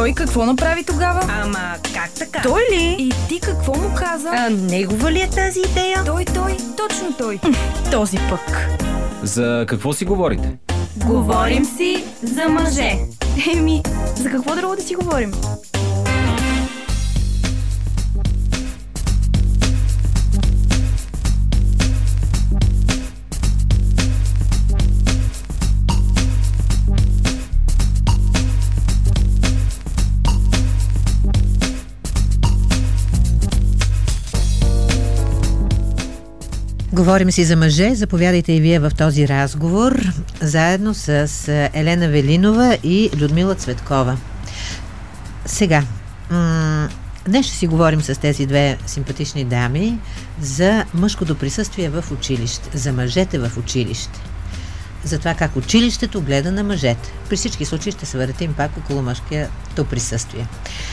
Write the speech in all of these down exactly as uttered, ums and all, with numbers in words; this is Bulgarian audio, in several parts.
той какво направи тогава? Ама как така? Той ли? И ти какво му каза? А, негова ли е тази идея? Той, той, точно той. Този пък. За какво си говорите? Говорим си за мъже. Еми, за какво друго да си говорим? Говорим си за мъже. Заповядайте и вие в този разговор, заедно с Елена Велинова и Людмила Цветкова. Сега, м- днес ще си говорим с тези две симпатични дами за мъжкото присъствие в училище, за мъжете в училище. За това как училището гледа на мъжете. При всички случаи ще се въртим пак около мъжкото присъствие.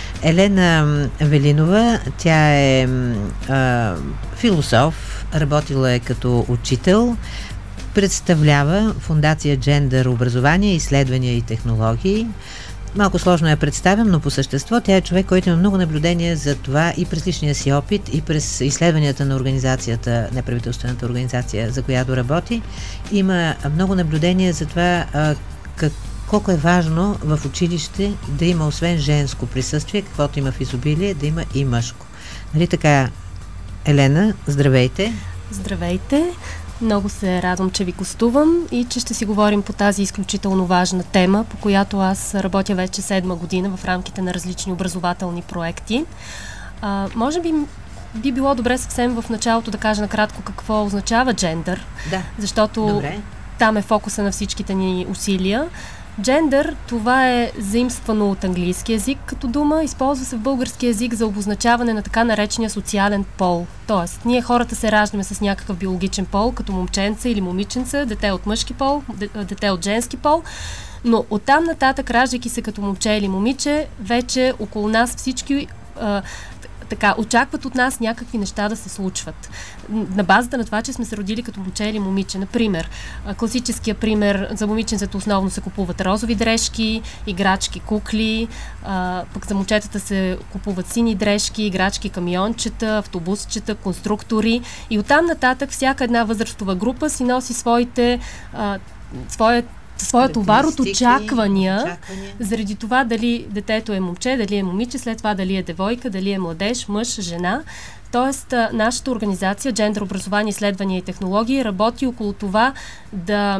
Елена Велинова, тя е а, философ, работила е като учител, представлява Фондация Джендър, образование, изследвания и технологии. Малко сложно я представям, но по същество тя е човек, който има много наблюдение за това и през личния си опит, и през изследванията на организацията, неправителствената организация, за която работи. Има много наблюдение за това а, как, колко е важно в училище да има освен женско присъствие, каквото има в изобилие, да има и мъжко. Нали така, Елена, здравейте! Здравейте! Много се радвам, че ви гостувам и че ще си говорим по тази изключително важна тема, по която аз работя вече седма година в рамките на различни образователни проекти. А, може би би било добре съвсем в началото да кажа накратко какво означава джендър, да. Защото добре. Там е фокуса на всичките ни усилия. Джендър, това е заимствано от английски език като дума, използва се в български език за обозначаване на така наречения социален пол. Тоест, ние хората се раждаме с някакъв биологичен пол, като момченца или момиченца, дете от мъжки пол, дете от женски пол, но оттам нататък, раждайки се като момче или момиче, вече около нас всички а, така, очакват от нас някакви неща да се случват. На базата на това, че сме се родили като момче или момиче. Например, класическия пример, за момиченцето основно се купуват розови дрежки, играчки, кукли, а, пък за момчетата се купуват сини дрежки, играчки, камиончета, автобусчета, конструктори и оттам нататък всяка една възрастова група си носи своите а, своят своя товар от очаквания, очаквания, заради това дали детето е момче, дали е момиче, след това дали е девойка, дали е младеж, мъж, жена. Тоест, нашата организация Джендър, образование, изследвания и технологии работи около това да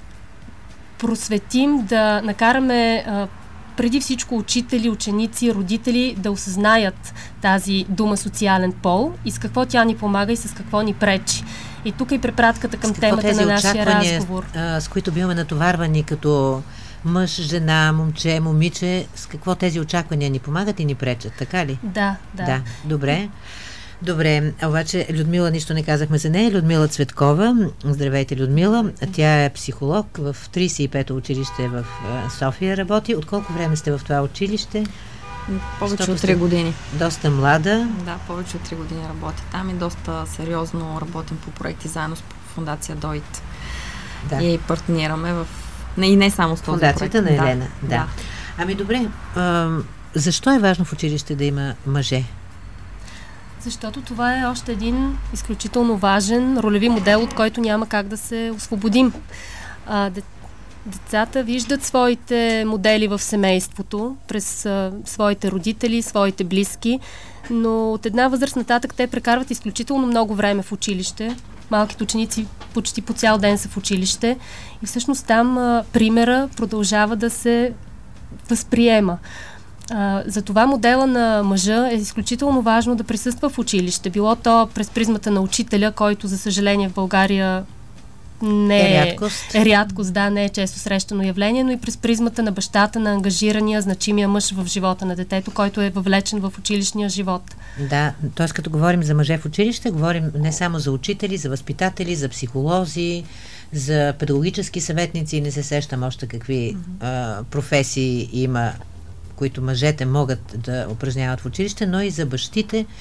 просветим, да накараме а, преди всичко учители, ученици, родители да осъзнаят тази дума социален пол и с какво тя ни помага и с какво ни пречи. И тук е препратката към темата на нашия разговор. А, с които биваме натоварвани като мъж, жена, момче, момиче, с какво тези очаквания ни помагат и ни пречат, така ли? Да, да. Да, добре. Добре, обаче Людмила, нищо не казахме за нея. Людмила Цветкова. Здравейте, Людмила. Тя е психолог в тридесет и пето училище в София работи. От колко време сте в това училище? Повече от три години. Доста млада. Да, повече от три години работя там и доста сериозно работим по проекти заедно с Фондация Дойт. Да. И партнираме в... Не, и не само с този Фондацията проект. на Елена. Да. Да. да. Ами добре, а, защо е важно в училище да има мъже? Защото това е още един изключително важен ролеви модел, от който няма как да се освободим. А, Децата виждат своите модели в семейството, през а, своите родители, своите близки, но от една възраст нататък те прекарват изключително много време в училище. Малките ученици почти по цял ден са в училище и всъщност там а, примера продължава да се възприема. А, затова модела на мъжа е изключително важно да присъства в училище. Било то през призмата на учителя, който за съжаление в България не е рядкост. Е рядкост, да, не е често срещано явление, но и през призмата на бащата, на ангажирания, значимия мъж в живота на детето, който е въвлечен в училищния живот. Да, т.е. като говорим за мъже в училище, говорим не само за учители, за възпитатели, за психолози, за педагогически съветници, не се сещам още какви mm-hmm. а, професии има, които мъжете могат да упражняват в училище, но и за бащите,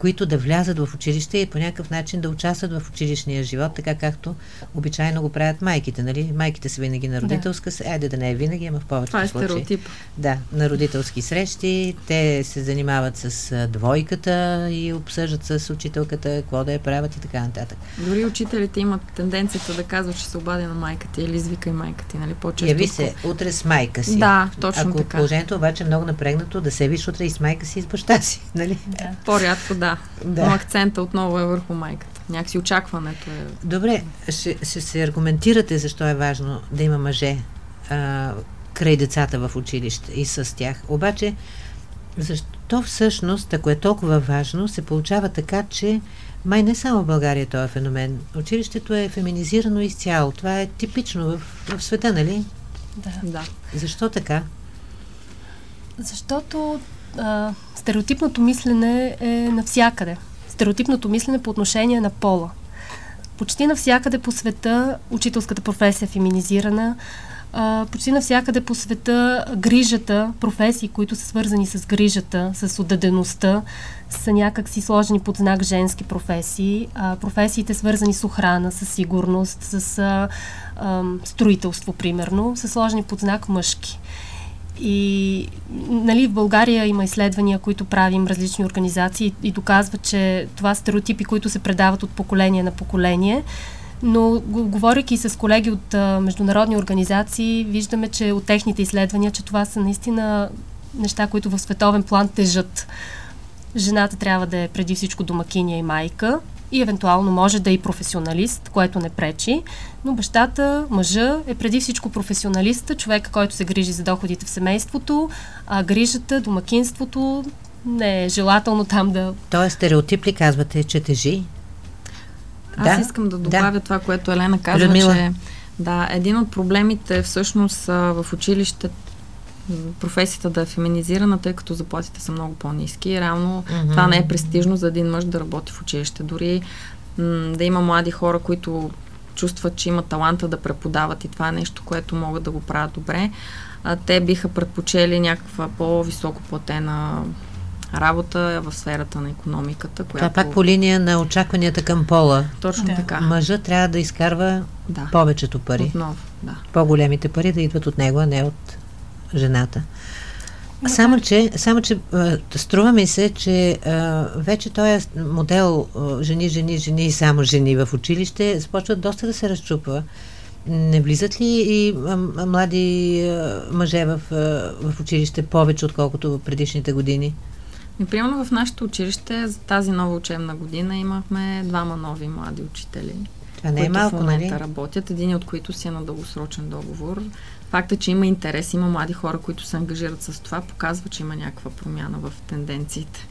които да влязат в училище и по някакъв начин да участват в училищния живот, така както обичайно го правят майките, нали? Майките са винаги на родителска, да. Айде да не е винаги, ама в повечето случаи. Това е стереотип. Да, на родителски срещи, те се занимават с двойката и обсъждат с учителката какво да я правят и така нататък. Дори учителите имат тенденцията да казват, че се обади на майка ти или извика и майка ти, нали? По-често. Яви се утре с майка си. Да, точно Ако така. Положението обаче е много напрегнато да се виж утре и с майка си и с баща си, нали? Да. По-рядко, да. да. Но акцента отново е върху майката. Някакси очакването е... Добре, ще, ще се аргументирате защо е важно да има мъже а, край децата в училище и с тях. Обаче, защо всъщност, ако е толкова важно, се получава така, че май не само в България този феномен. Училището е феминизирано изцяло. Това е типично в, в света, нали? Да. да. Защо така? Защото а, стереотипното мислене е навсякъде. Стереотипното мислене по отношение на пола. Почти навсякъде по света учителската професия е феминизирана. А, почти навсякъде по света грижата, професии, които са свързани с грижата, с отдадеността, са някак си сложени под знак женски професии. А, професиите свързани с охрана, с сигурност, с а, а, строителство, примерно, са сложени под знак мъжки. И нали, в България има изследвания, които правим различни организации и доказват, че това са стереотипи, които се предават от поколение на поколение. Но говорейки с колеги от а, международни организации, виждаме, че от техните изследвания, че това са наистина неща, които в световен план тежат. Жената трябва да е преди всичко домакиня и майка и евентуално може да е и професионалист, което не пречи, но бащата, мъжа е преди всичко професионалист, човека, който се грижи за доходите в семейството, а грижата, домакинството не е желателно там да... Тоест стереотип ли казвате, че тежи? Аз да, искам да добавя да. това, което Елена казва, Людмила. че да, един от проблемите всъщност в училище професията да е феминизирана, тъй като заплатите са много по-ниски. Реално mm-hmm. това не е престижно за един мъж да работи в училище. Дори м- да има млади хора, които чувстват, че имат таланта да преподават и това е нещо, което могат да го правят добре, а те биха предпочели някаква по-високо платена работа в сферата на икономиката. Която... Това пак по линия на очакванията към пола. Точно да. така. Мъжът трябва да изкарва да. повечето пари. Отново, да. По-големите пари да идват от него, а не от жената. Само че, само, че струва ми се, че а, вече този модел а, жени, жени, жени и само жени в училище започва доста да се разчупва. Не влизат ли и а, млади а, мъже в, а, в училище повече, отколкото в предишните години? И примерно в нашето училище за тази нова учебна година имахме двама нови млади учители, Това не е които малко, в момента нали? работят. Един от които си е на дългосрочен договор. Факта, че има интерес, има млади хора, които се ангажират с това, показва, че има някаква промяна в тенденциите.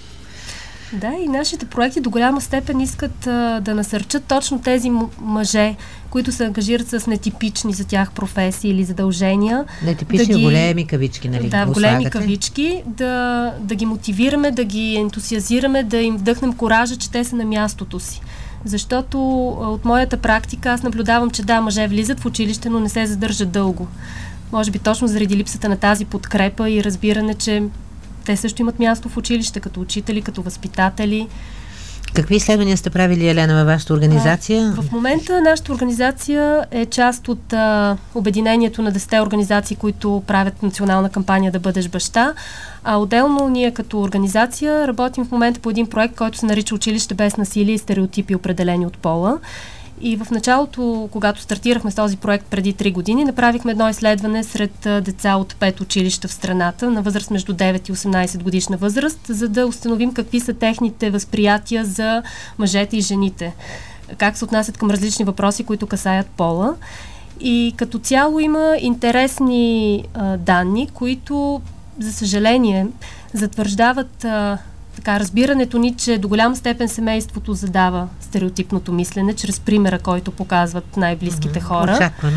Да, и нашите проекти до голяма степен искат а, да насърчат точно тези мъже, които се ангажират с нетипични за тях професии или задължения. Нетипични да ги, големи кавички, нали? Да, големи кавички, да, да ги мотивираме, да ги ентусиазираме, да им вдъхнем коража, че те са на мястото си. Защото от моята практика аз наблюдавам, че да, мъже влизат в училище, но не се задържат дълго. Може би точно заради липсата на тази подкрепа и разбиране, че те също имат място в училище, като учители, като възпитатели. Какви изследвания сте правили, Елена, във вашата организация? А, в момента нашата организация е част от а, обединението на десетте организации, които правят национална кампания "Да бъдеш баща". А отделно ние като организация работим в момента по един проект, който се нарича "Училище без насилие и стереотипи, определени от пола". И в началото, когато стартирахме с този проект преди три години, направихме едно изследване сред деца от пет училища в страната на възраст между девет и осемнайсет годишна възраст, за да установим какви са техните възприятия за мъжете и жените. Как се отнасят към различни въпроси, които касаят пола. И като цяло има интересни а, данни, които, за съжаление, затвърждават а, така, разбирането ни, че до голяма степен семейството задава стереотипното мислене, чрез примера, който показват най-близките mm-hmm. хора. Очаквано.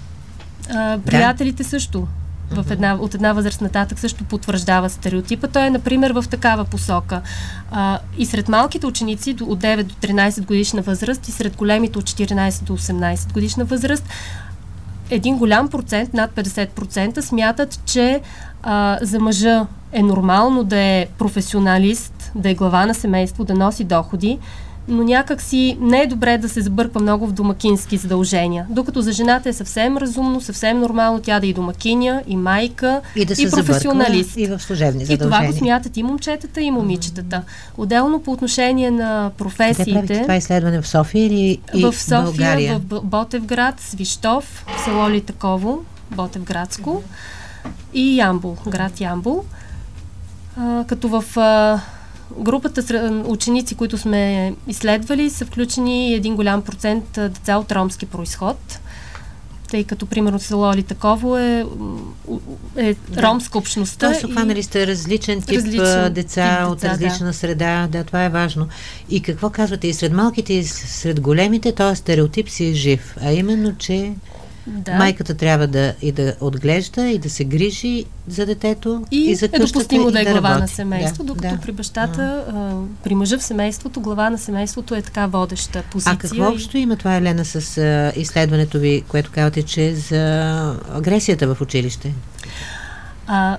А, приятелите да. също. Mm-hmm. В една, от една възраст нататък също потвърждава стереотипа. Той е, например, в такава посока. А, и сред малките ученици от девет до тринайсет годишна възраст и сред големите от четиринайсет до осемнайсет годишна възраст, един голям процент, над петдесет процента, смятат, че а, за мъжа е нормално да е професионалист, да е глава на семейство, да носи доходи, но някак си не е добре да се забърква много в домакински задължения. Докато за жената е съвсем разумно, съвсем нормално тя да е и домакиня, и майка, и, да се и професионалист. И в служебни задължения. И това го смятат и момчетата, и момичетата. Отделно по отношение на професиите... Къде правите това изследване, в София или и в София, България? в Ботевград, Свищов, село Литаково, Ботевградско и Ямбол, град Ямбол. А, като в... А, групата ученици, които сме изследвали, са включени един голям процент деца от ромски произход, тъй като, примерно, село Литаково е, е да. ромска общността. Тоест, обхванали сте различен тип различен деца, деца от различна да. среда. Да, това е важно. И какво казвате? И сред малките, и сред големите, този стереотип си е жив. А именно, че да. майката трябва да и да отглежда, и да се грижи за детето, и, и за къщата, е допустимо да е да глава работи. на семейство, да, докато да. при бащата, а, при мъжа в семейството, глава на семейството е така водеща позиция. А какво общо и... има това, Елена, с а, изследването ви, което казвате, че е за агресията в училище? А,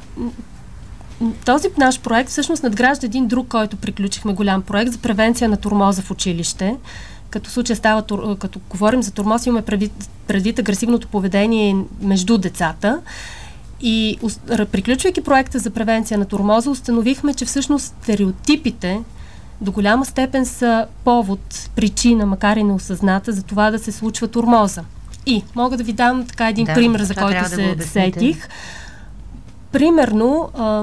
този наш проект всъщност надгражда един друг, който приключихме, голям проект за превенция на тормоза в училище. Като случай става, като говорим за тормоз, имаме предвид, предвид агресивното поведение между децата. И приключвайки проекта за превенция на тормоза, установихме, че всъщност стереотипите до голяма степен са повод, причина, макар и неосъзната, за това да се случва тормоза. И мога да ви дам така един да, пример, за който се да сетих. Примерно, а,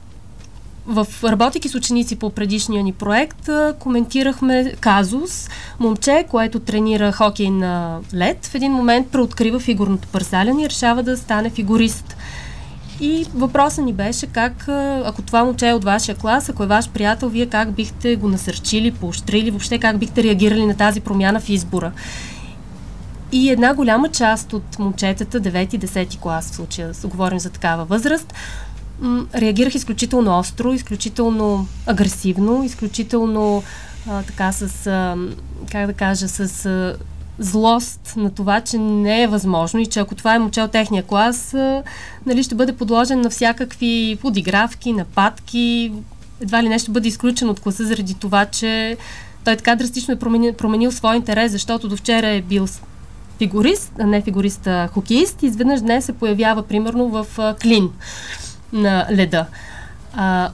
в работейки с ученици по предишния ни проект, а, коментирахме казус. Момче, което тренира хокей на лед, в един момент преоткрива фигурното парсаляне и решава да стане фигурист. И въпросът ни беше как, ако това момче е от вашия клас, ако е ваш приятел, вие как бихте го насърчили, поощрили, въобще как бихте реагирали на тази промяна в избора. И една голяма част от момчетата, девети и десети клас, в случая говорим за такава възраст, м- реагирах изключително остро, изключително агресивно, изключително а, така с, а, как да кажа, с а, злост на това, че не е възможно и че ако това е момче от техния клас, а, нали, ще бъде подложен на всякакви подигравки, нападки, едва ли не ще бъде изключен от класа заради това, че той така драстично е променил, променил своя интерес, защото до вчера е бил фигурист, а не фигурист, а хокеист, и изведнъж днес се появява примерно в а, клин на леда. А,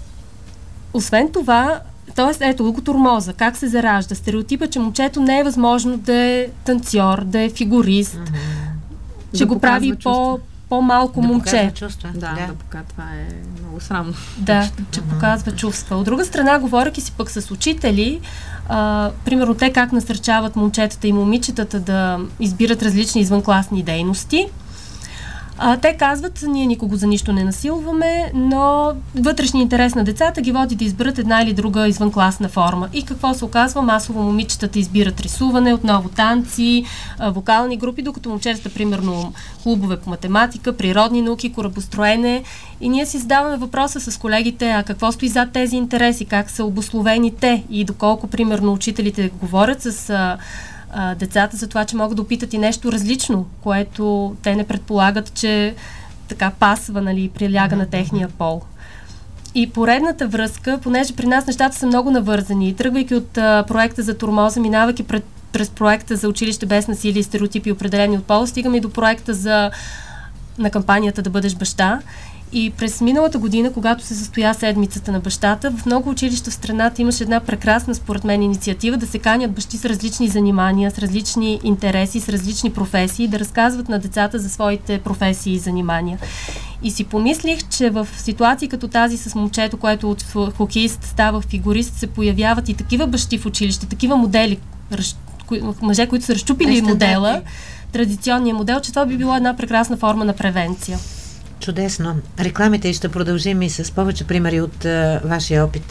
освен това, т.е. ето го тормоза, как се заражда, стереотипа, че момчето не е възможно да е танцор, да е фигурист, mm-hmm. че да го прави по, по-малко да момче. Чувства. Да, да, да показва, това е много срамно. Да, че mm-hmm. показва чувства. От друга страна, говоряки си пък с учители, а, примерно те как насърчават момчетата и момичетата да избират различни извънкласни дейности. А, те казват, ние никого за нищо не насилваме, но вътрешния интерес на децата ги води да изберат една или друга извънкласна форма. И какво се оказва? Масово момичетата избират рисуване, отново танци, а, вокални групи, докато момчетата, примерно, клубове по математика, природни науки, корабостроене. И ние си задаваме въпроса с колегите, а какво стои зад тези интереси, как са обусловени те и доколко, примерно, учителите говорят с а, а, децата за това, че могат да опитат и нещо различно, което те не предполагат, че така пасва, нали, приляга на техния пол. И поредната връзка, понеже при нас нещата са много навързани, тръгвайки от а, проекта за тормоза, минавайки пред, през проекта за училище без насилие и стереотипи, определени от пол, стигаме и до проекта за на кампанията Да бъдеш баща. И през миналата година, когато се състоя седмицата на бащата, в много училища в страната имаше една прекрасна, според мен, инициатива да се канят бащи с различни занимания, с различни интереси, с различни професии, да разказват на децата за своите професии и занимания. И си помислих, че в ситуации като тази с момчето, което от хокеист става фигурист, се появяват и такива бащи в училище, такива модели, мъже, които са разчупили модела, традиционния модел, че това би било една прекрасна форма на превенция. Чудесно. Рекламите и ще продължим и с повече примери от а, вашия опит.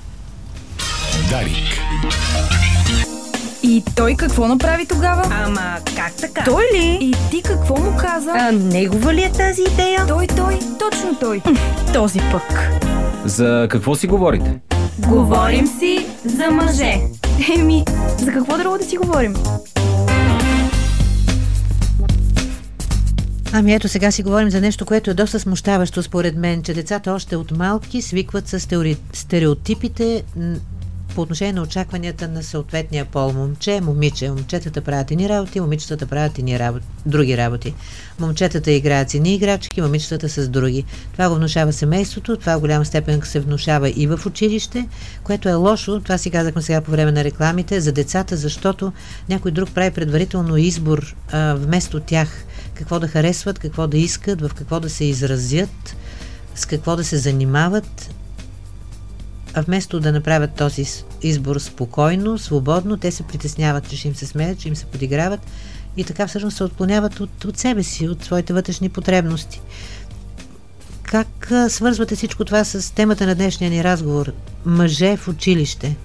Дарик. И той какво направи тогава? Ама как така? Той ли? И ти какво му каза? А негова ли е тази идея? Той, той, точно той. Този пък. За какво си говорите? Говорим си за мъже. Еми, за какво друго да си говорим? Ами ето сега си говорим за нещо, което е доста смущаващо според мен, че децата още от малки свикват с теори... стереотипите по отношение на очакванията на съответния пол. Момче, момиче. Момчетата правят едни работи, момичетата правят едни работи, други работи. Момчетата играят с едни играчки, момичетата с други. Това го внушава семейството, това в голяма степен се внушава и в училище, което е лошо. Това си казахме сега по време на рекламите за децата, защото някой друг прави предварително избор а, вместо тях. Какво да харесват, какво да искат, в какво да се изразят, с какво да се занимават. А вместо да направят този избор спокойно, свободно, те се притесняват, че ще им се смеят, че им се подиграват и така всъщност се отклоняват от, от себе си, от своите вътрешни потребности. Как а, свързвате всичко това с темата на днешния ни разговор? Мъже в училище.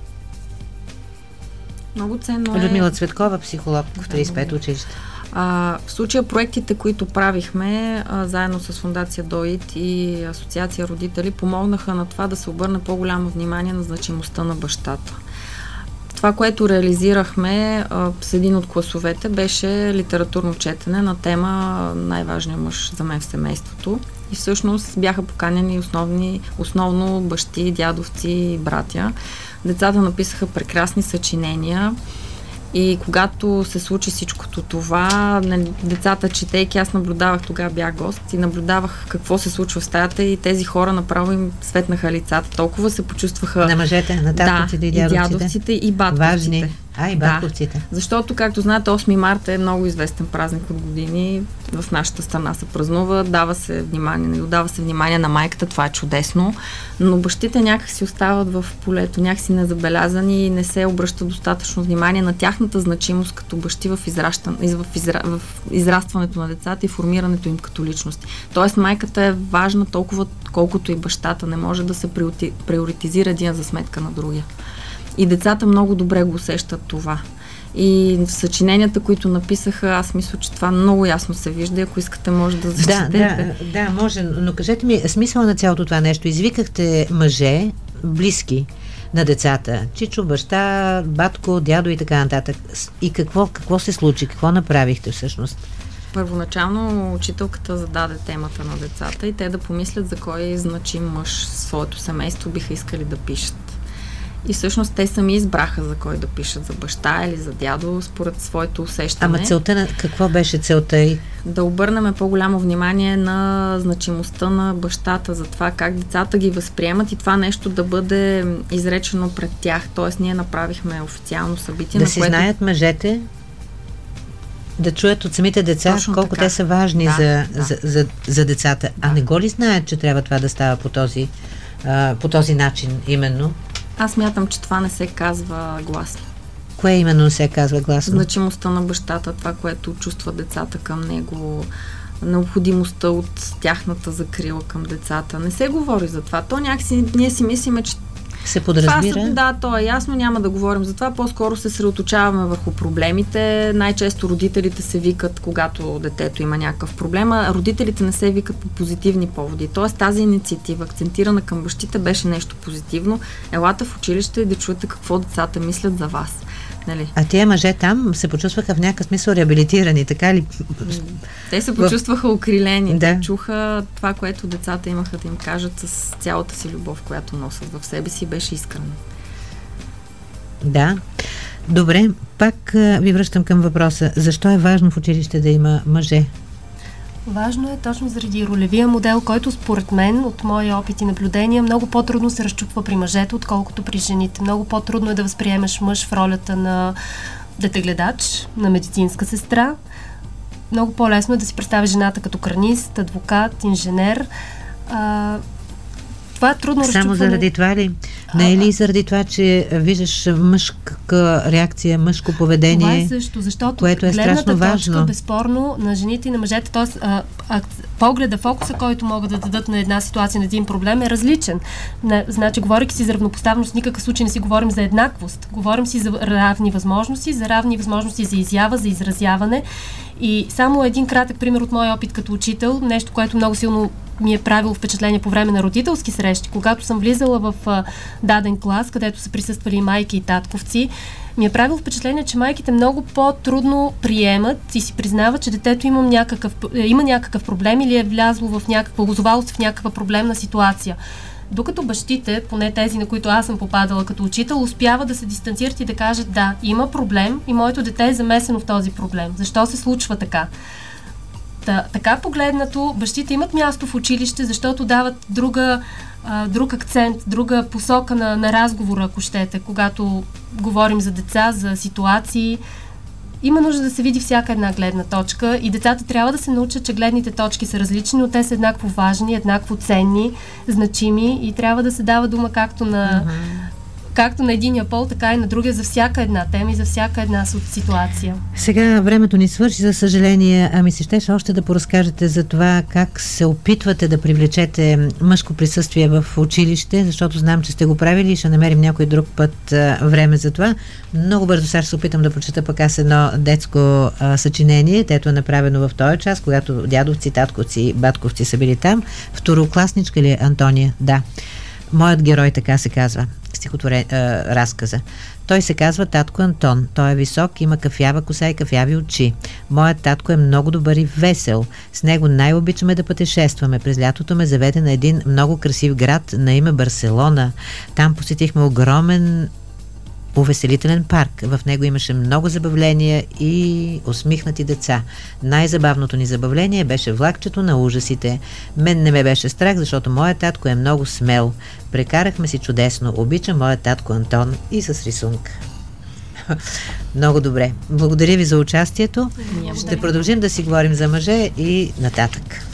Много ценно е... Людмила Цветкова, психолог в тридесет и пето училище. А, в случая проектите, които правихме а, заедно с Фондация ДОИТ и Асоциация Родители, помогнаха на това да се обърне по-голямо внимание на значимостта на бащата. Това, което реализирахме а, с един от класовете, беше литературно четене на тема най-важният мъж за мен в семейството. И всъщност бяха поканени основни, основно бащи, дядовци и братя. Децата написаха прекрасни съчинения. И когато се случи всичкото това, децата четейки, аз наблюдавах, тогава бях гост и наблюдавах какво се случва в стаята и тези хора направо им светнаха лицата. Толкова се почувстваха... На мъжете, на татковците да, и дядовците. и дядовците и батковците. Важни. А, и батковците. Да, защото, както знаете, осми март е много известен празник от години. В нашата страна се празнува, дава се внимание, дава се внимание на майката, това е чудесно, но бащите някак си остават в полето, някак си незабелязани и не се обръща достатъчно внимание на тяхната значимост като бащи в, изращан, в, изра, в израстването на децата и формирането им като личности. Тоест майката е важна толкова, колкото и бащата. Не може да се приоритизира един за сметка на другия. И децата много добре го усещат това. И в съчиненията, които написаха, аз мисля, че това много ясно се вижда. Ако искате, може да зачетете. Да, да, да, може. Но кажете ми, смисъла на цялото това нещо. Извикахте мъже, близки на децата. Чичо, баща, батко, дядо и така нататък. И какво, какво се случи? Какво направихте всъщност? Първоначално учителката зададе темата на децата и те да помислят за кой значим мъж в своето семейство биха искали да пишат. И всъщност те сами избраха за кой да пишат, за баща или за дядо, според своето усещане. Ама целта на... Какво беше целта й? Да обърнем по-голямо внимание на значимостта на бащата, за това как децата ги възприемат и това нещо да бъде изречено пред тях. Тоест ние направихме официално събитие, да на си което... знаят мъжете, да чуят от самите деца точно колко така. Те са важни да, за, да. За, за, за децата. Да. А не го ли знаят, че трябва това да става по този, а, по този начин именно? Аз мятам, че това не се казва гласно. Кое именно не се казва гласно? Значимостта на бащата, това, което чувстват децата към него, необходимостта от тяхната закрила към децата. Не се говори за това. То някакси, ние си мислиме, че се подразбира? Това, да, то е ясно, няма да говорим за това. По-скоро се средоточаваме върху проблемите. Най-често родителите се викат, когато детето има някакъв проблем, а родителите не се викат по позитивни поводи. Тоест тази инициатива, акцентирана към бащите, беше нещо позитивно. Елата в училище и да чуете какво децата мислят за вас. Нали? А тия мъже там се почувстваха в някакъв смисъл реабилитирани, така ли? Те се почувстваха укрилени. Да. Те чуха това, което децата имаха да им кажат с цялата си любов, която носят в себе си, беше искрено. Да. Добре, пак а, ви връщам към въпроса. Защо е важно в училище да има мъже? Важно е точно заради ролевия модел, който според мен, от мои опит и наблюдения, много по-трудно се разчупва при мъжете, отколкото при жените. Много по-трудно е да възприемеш мъж в ролята на детегледач, на медицинска сестра. Много по-лесно е да си представиш жената като кранист, адвокат, инженер. А, това е трудно Само разчупване. заради това ли? Не е ли заради това, че виждаш мъжка реакция, мъжко поведение, това е също, защото което е гледната страшно точка, важно. безспорно, на жените и на мъжете, т.е. погледа, фокуса, който могат да дадат на една ситуация, на един проблем, е различен. Не, значи, говорейки си за равнопоставеност, в никакъв случай не си говорим за еднаквост. Говорим си за равни възможности, за равни възможности за изява, за изразяване. И само един кратък пример от моя опит като учител, нещо, което много силно ми е правило впечатление по време на родителски срещи, когато съм влизала в а, даден клас, където са присъствали и майки и татковци, ми е правило впечатление, че майките много по-трудно приемат и си признават, че детето има някакъв, има някакъв проблем или е влязло в някаква, озовало се в някаква проблемна ситуация. Докато бащите, поне тези, на които аз съм попадала като учител, успяват да се дистанцират и да кажат: да, има проблем и моето дете е замесено в този проблем. Защо се случва така? Та, така погледнато, бащите имат място в училище, защото дават друга, а, друг акцент, друга посока на, на разговора, ако щете, когато говорим за деца, за ситуации. Има нужда да се види всяка една гледна точка и децата трябва да се научат, че гледните точки са различни, но те са еднакво важни, еднакво ценни, значими и трябва да се дава дума както на, uh-huh. както на единия пол, така и на другия за всяка една тема и за всяка една ситуация. Сега времето ни свърши, за съжаление, ами се щеше още да поразкажете за това как се опитвате да привлечете мъжко присъствие в училище, защото знам, че сте го правили и ще намерим някой друг път а, време за това. Много бързо сега ще се опитам да прочета пък аз едно детско а, съчинение, тето е направено в този час, когато дядовци, татковци, батковци са били там. Второкласничка ли е Антония? Да. Моят герой, така се казва, стихотворен, а, разказа. Той се казва татко Антон. Той е висок, има кафява коса и кафяви очи. Моят татко е много добър и весел. С него най-обичаме да пътешестваме. През лятото ме заведе на един много красив град на име Барселона. Там посетихме огромен увеселителен парк. В него имаше много забавления и усмихнати деца. Най-забавното ни забавление беше влакчето на ужасите. Мен не ме беше страх, защото моят татко е много смел. Прекарахме си чудесно. Обичам моят татко Антон и с рисунка. Много добре. Благодаря ви за участието. Ще продължим да си говорим за мъже и нататък.